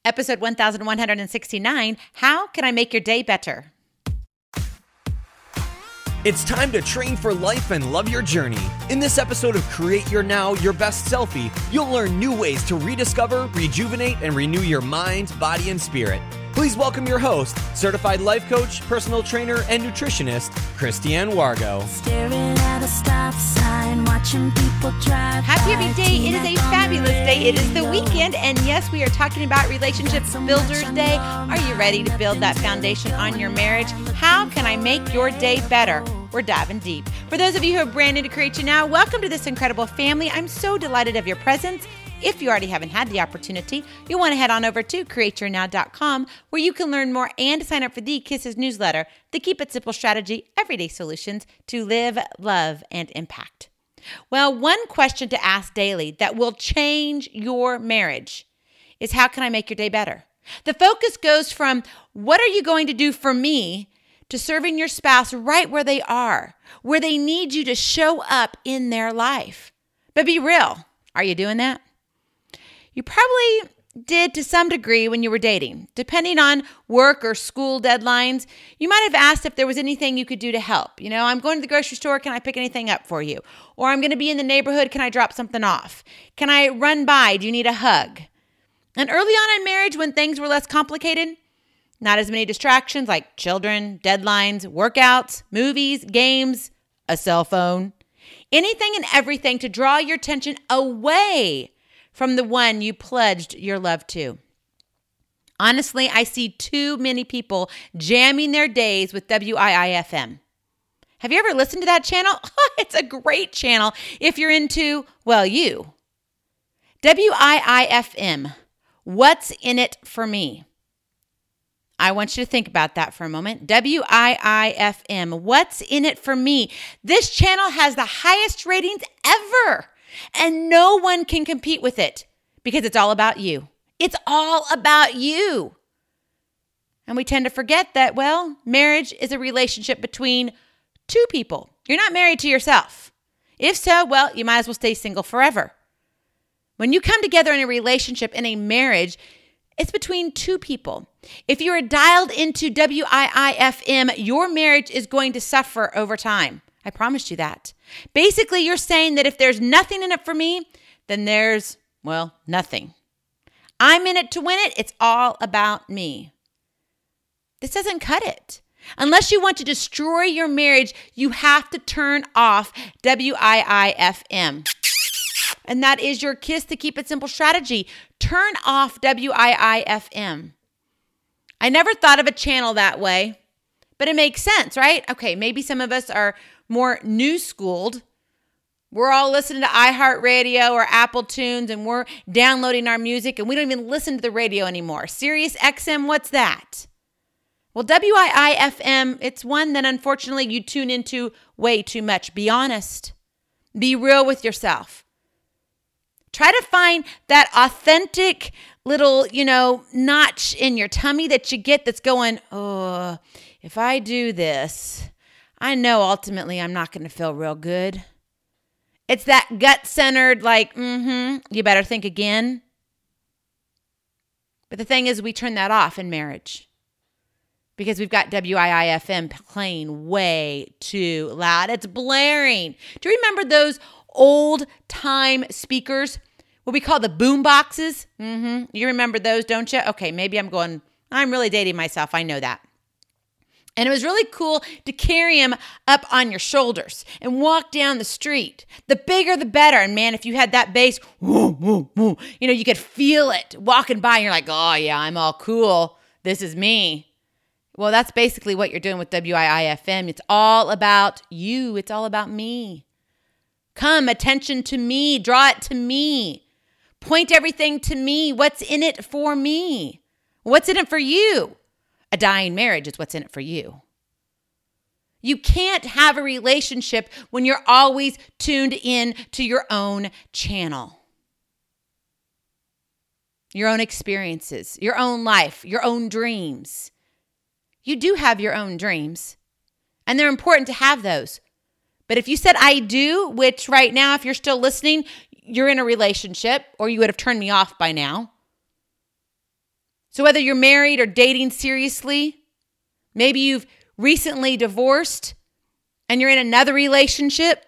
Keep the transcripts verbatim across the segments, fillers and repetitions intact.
Episode one thousand one hundred sixty-nine, How Can I Make Your Day Better? It's time to train for life and love your journey. In this episode of Create Your Now, Your Best Selfie, you'll learn new ways to rediscover, rejuvenate, and renew your mind, body, and spirit. Please welcome your host, certified life coach, personal trainer, and nutritionist, Christiane Wargo. Staring at a stop sign, watching people drive. Happy every day. It is a fabulous day. It is the weekend. And yes, we are talking about Relationship Builders Day. Are you ready to build that foundation on your marriage? How can I make your day better? We're diving deep. For those of you who are brand new to Create Your Now, welcome to this incredible family. I'm so delighted of your presence. If you already haven't had the opportunity, you'll want to head on over to create your now dot com where you can learn more and sign up for the Kisses newsletter, the Keep It Simple strategy, everyday solutions to live, love, and impact. Well, one question to ask daily that will change your marriage is, how can I make your day better? The focus goes from what are you going to do for me to serving your spouse right where they are, where they need you to show up in their life. But be real. Are you doing that? You probably did to some degree when you were dating. Depending on work or school deadlines, you might have asked if there was anything you could do to help. You know, I'm going to the grocery store. Can I pick anything up for you? Or I'm going to be in the neighborhood. Can I drop something off? Can I run by? Do you need a hug? And early on in marriage, when things were less complicated, not as many distractions like children, deadlines, workouts, movies, games, a cell phone, anything and everything to draw your attention away from the one you pledged your love to. Honestly, I see too many people jamming their days with W I I F M. Have you ever listened to that channel? It's a great channel if you're into, well, you. W I I F M, what's in it for me? I want you to think about that for a moment. W I I F M, what's in it for me? This channel has the highest ratings ever. And no one can compete with it because it's all about you. It's all about you. And we tend to forget that, well, marriage is a relationship between two people. You're not married to yourself. If so, well, you might as well stay single forever. When you come together in a relationship, in a marriage, it's between two people. If you are dialed into W I I F M, your marriage is going to suffer over time. I promised you that. Basically, you're saying that if there's nothing in it for me, then there's, well, nothing. I'm in it to win it. It's all about me. This doesn't cut it. Unless you want to destroy your marriage, you have to turn off W I I F M. And that is your Kiss to Keep It Simple strategy. Turn off W I I F M. I never thought of a channel that way, but it makes sense, right? Okay, maybe some of us are more new schooled. We're all listening to iHeartRadio or Apple Tunes, and we're downloading our music, and we don't even listen to the radio anymore. Sirius X M, what's that? Well, W I I F M, it's one that unfortunately you tune into way too much. Be honest. Be real with yourself. Try to find that authentic little, you know, notch in your tummy that you get that's going, oh, if I do this, I know ultimately I'm not going to feel real good. It's that gut-centered, like, mm-hmm, you better think again. But the thing is, we turn that off in marriage because we've got W I I F M playing way too loud. It's blaring. Do you remember those old-time speakers, what we call the boom boxes? Mm-hmm. You remember those, don't you? Okay, maybe I'm going, I'm really dating myself. I know that. And it was really cool to carry him up on your shoulders and walk down the street. The bigger, the better. And man, if you had that bass, woo, woo, woo, you know, you could feel it walking by and you're like, oh yeah, I'm all cool. This is me. Well, that's basically what you're doing with W I I F M. It's all about you. It's all about me. Come, attention to me. Draw it to me. Point everything to me. What's in it for me? What's in it for you? A dying marriage is what's in it for you. You can't have a relationship when you're always tuned in to your own channel, your own experiences, your own life, your own dreams. You do have your own dreams, and they're important to have those. But if you said I do, which right now, if you're still listening, you're in a relationship, or you would have turned me off by now. So whether you're married or dating seriously, maybe you've recently divorced and you're in another relationship,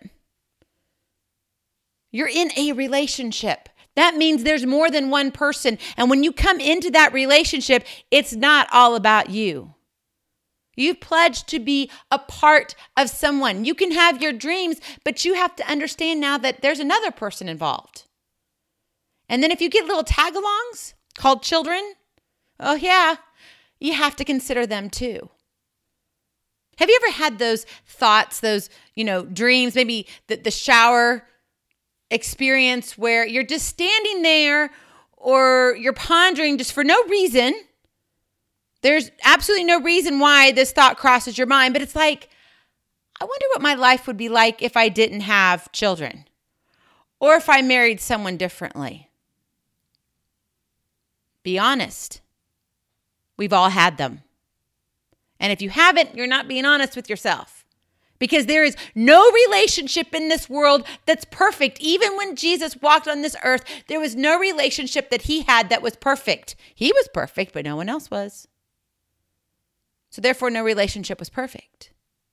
you're in a relationship. That means there's more than one person. And when you come into that relationship, it's not all about you. You've pledged to be a part of someone. You can have your dreams, but you have to understand now that there's another person involved. And then if you get little tag-alongs called children, oh yeah, you have to consider them too. Have you ever had those thoughts, those, you know, dreams, maybe the, the shower experience where you're just standing there or you're pondering just for no reason? There's absolutely no reason why this thought crosses your mind, but it's like, I wonder what my life would be like if I didn't have children or if I married someone differently. Be honest. We've all had them. And if you haven't, you're not being honest with yourself. Because there is no relationship in this world that's perfect. Even when Jesus walked on this earth, there was no relationship that he had that was perfect. He was perfect, but no one else was. So therefore, no relationship was perfect.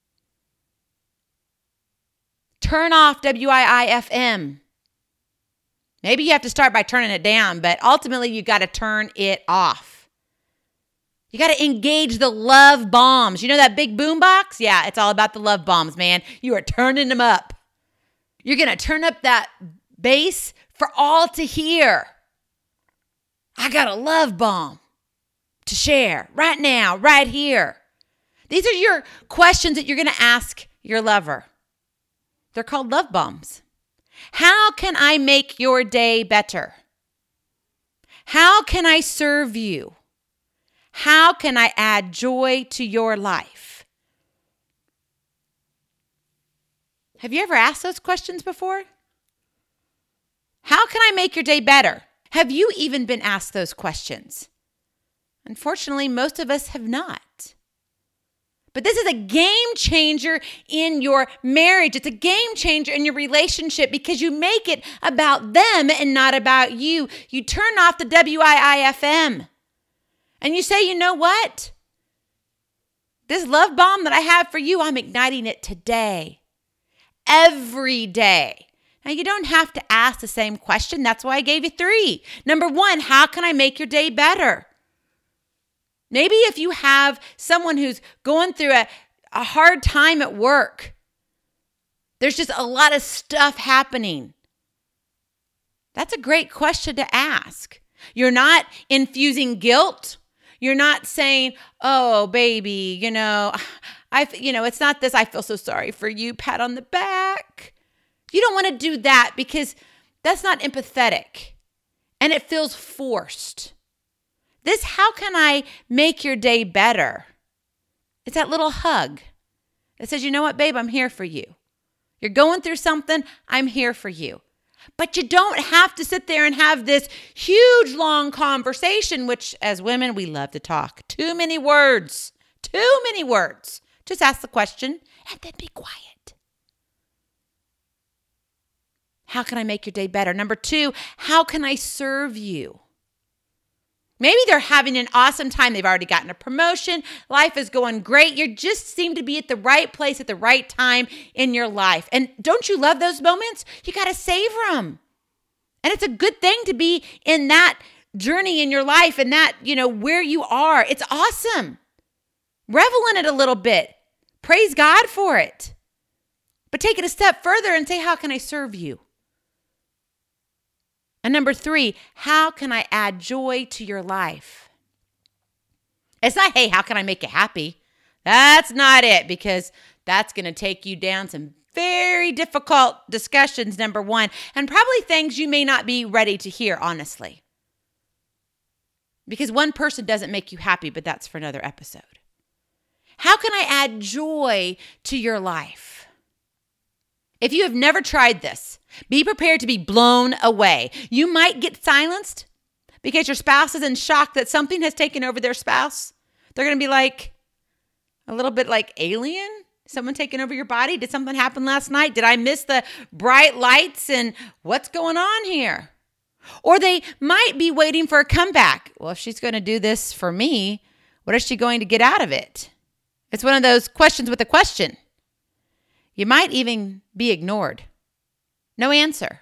Turn off W I I F M. Maybe you have to start by turning it down, but ultimately you got to turn it off. You got to engage the love bombs. You know that big boom box? Yeah, it's all about the love bombs, man. You are turning them up. You're going to turn up that bass for all to hear. I got a love bomb to share right now, right here. These are your questions that you're going to ask your lover. They're called love bombs. How can I make your day better? How can I serve you? How can I add joy to your life? Have you ever asked those questions before? How can I make your day better? Have you even been asked those questions? Unfortunately, most of us have not. But this is a game changer in your marriage. It's a game changer in your relationship because you make it about them and not about you. You turn off the W I I F M and you say, you know what? This love bomb that I have for you, I'm igniting it today, every day. Now, you don't have to ask the same question. That's why I gave you three. Number one, how can I make your day better? Maybe if you have someone who's going through a, a hard time at work, there's just a lot of stuff happening. That's a great question to ask. You're not infusing guilt. You're not saying, oh, baby, you know, I, you know, it's not this, I feel so sorry for you, pat on the back. You don't want to do that because that's not empathetic and it feels forced. This, how can I make your day better? It's that little hug that says, you know what, babe, I'm here for you. You're going through something, I'm here for you. But you don't have to sit there and have this huge, long conversation, which as women, we love to talk. Too many words, too many words. Just ask the question and then be quiet. How can I make your day better? Number two, how can I serve you? Maybe they're having an awesome time. They've already gotten a promotion. Life is going great. You just seem to be at the right place at the right time in your life. And don't you love those moments? You got to savor them. And it's a good thing to be in that journey in your life and that, you know, where you are. It's awesome. Revel in it a little bit. Praise God for it. But take it a step further and say, how can I serve you? And number three, how can I add joy to your life? It's not, hey, how can I make you happy? That's not it, because that's going to take you down some very difficult discussions, number one, and probably things you may not be ready to hear, honestly. Because one person doesn't make you happy, but that's for another episode. How can I add joy to your life? If you have never tried this, be prepared to be blown away. You might get silenced because your spouse is in shock that something has taken over their spouse. They're going to be like, a little bit like alien. Someone taking over your body? Did something happen last night? Did I miss the bright lights and what's going on here? Or they might be waiting for a comeback. Well, if she's going to do this for me, what is she going to get out of it? It's one of those questions with a question. You might even be ignored. No answer.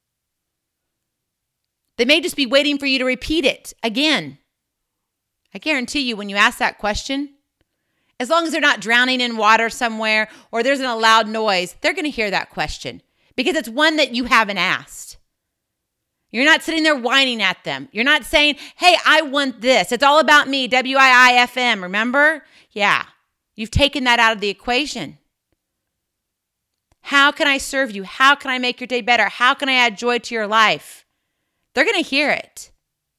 They may just be waiting for you to repeat it again. I guarantee you when you ask that question, as long as they're not drowning in water somewhere or there's a loud noise, they're going to hear that question because it's one that you haven't asked. You're not sitting there whining at them. You're not saying, hey, I want this. It's all about me, W I I F M, remember? Yeah, you've taken that out of the equation. How can I serve you? How can I make your day better? How can I add joy to your life? They're going to hear it.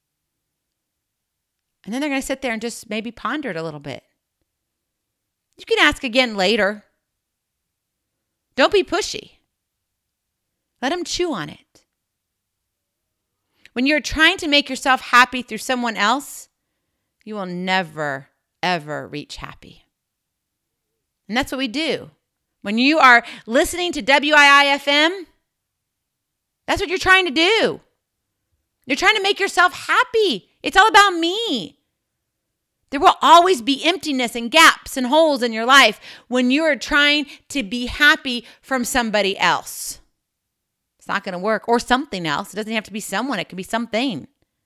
And then they're going to sit there and just maybe ponder it a little bit. You can ask again later. Don't be pushy. Let them chew on it. When you're trying to make yourself happy through someone else, you will never, ever reach happy. And that's what we do. When you are listening to W I I F M, that's what you're trying to do. You're trying to make yourself happy. It's all about me. There will always be emptiness and gaps and holes in your life when you are trying to be happy from somebody else. It's not going to work. Or something else. It doesn't have to be someone. It can be something.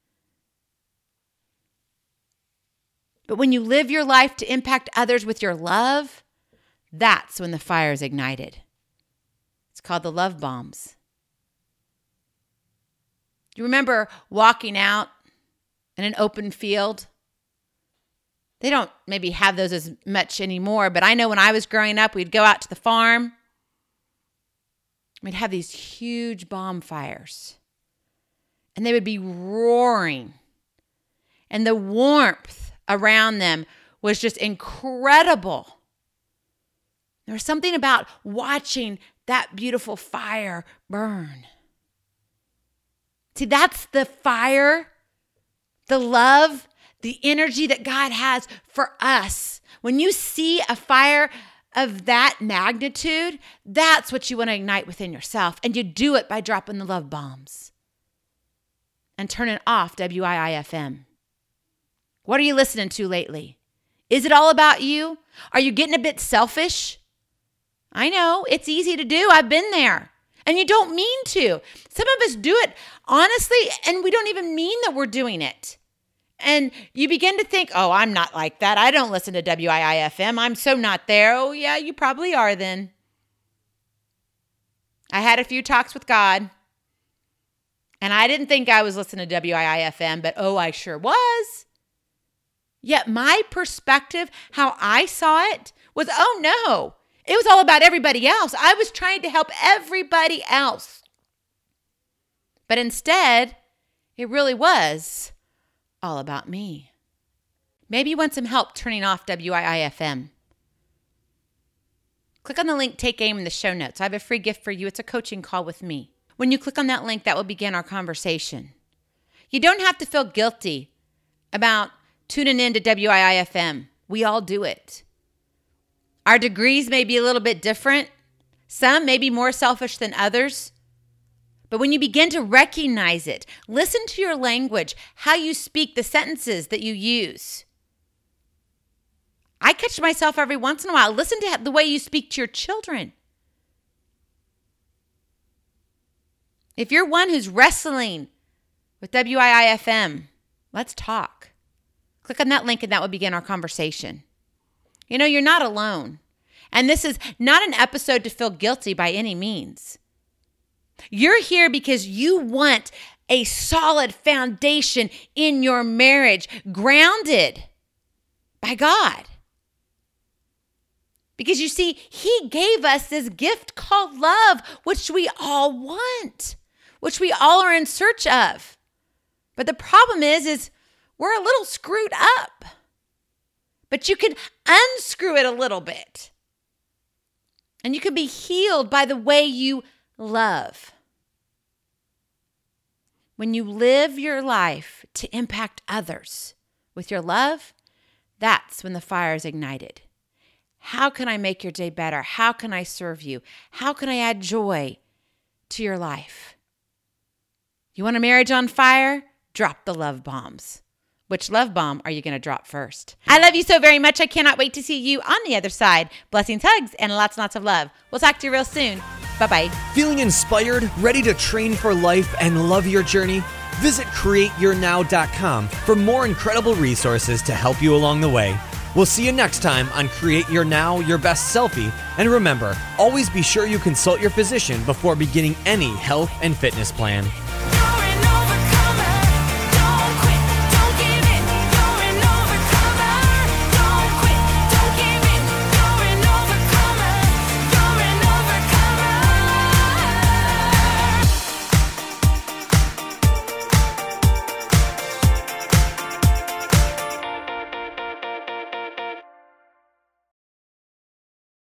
But when you live your life to impact others with your love, that's when the fire is ignited. It's called the love bombs. You remember walking out in an open field? They don't maybe have those as much anymore, but I know when I was growing up, we'd go out to the farm. We'd have these huge bonfires, and they would be roaring, and the warmth around them was just incredible. There was something about watching that beautiful fire burn. See, that's the fire, the love, the energy that God has for us. When you see a fire of that magnitude, that's what you want to ignite within yourself. And you do it by dropping the love bombs and turning off W I I F M. What are you listening to lately? Is it all about you? Are you getting a bit selfish? I know, it's easy to do. I've been there. And you don't mean to. Some of us do it honestly, and we don't even mean that we're doing it. And you begin to think, oh, I'm not like that. I don't listen to W I I F M. I'm so not there. Oh, yeah, you probably are then. I had a few talks with God, and I didn't think I was listening to W I I F M, but oh, I sure was. Yet my perspective, how I saw it, was, oh, no. It was all about everybody else. I was trying to help everybody else. But instead, it really was all about me. Maybe you want some help turning off W I I F M. Click on the link, Take Aim, in the show notes. I have a free gift for you. It's a coaching call with me. When you click on that link, that will begin our conversation. You don't have to feel guilty about tuning in to W I I F M. We all do it. Our degrees may be a little bit different. Some may be more selfish than others. But when you begin to recognize it, listen to your language, how you speak, the sentences that you use. I catch myself every once in a while. Listen to the way you speak to your children. If you're one who's wrestling with W I I F M, let's talk. Click on that link and that will begin our conversation. You know, you're not alone. And this is not an episode to feel guilty by any means. You're here because you want a solid foundation in your marriage, grounded by God. Because you see, He gave us this gift called love, which we all want, which we all are in search of. But the problem is, is we're a little screwed up. But you can unscrew it a little bit. And you can be healed by the way you love. When you live your life to impact others with your love, that's when the fire is ignited. How can I make your day better? How can I serve you? How can I add joy to your life? You want a marriage on fire? Drop the love bombs. Which love bomb are you going to drop first? I love you so very much. I cannot wait to see you on the other side. Blessings, hugs, and lots and lots of love. We'll talk to you real soon. Bye-bye. Feeling inspired, ready to train for life and love your journey? Visit create your now dot com for more incredible resources to help you along the way. We'll see you next time on Create Your Now, Your Best Selfie. And remember, always be sure you consult your physician before beginning any health and fitness plan.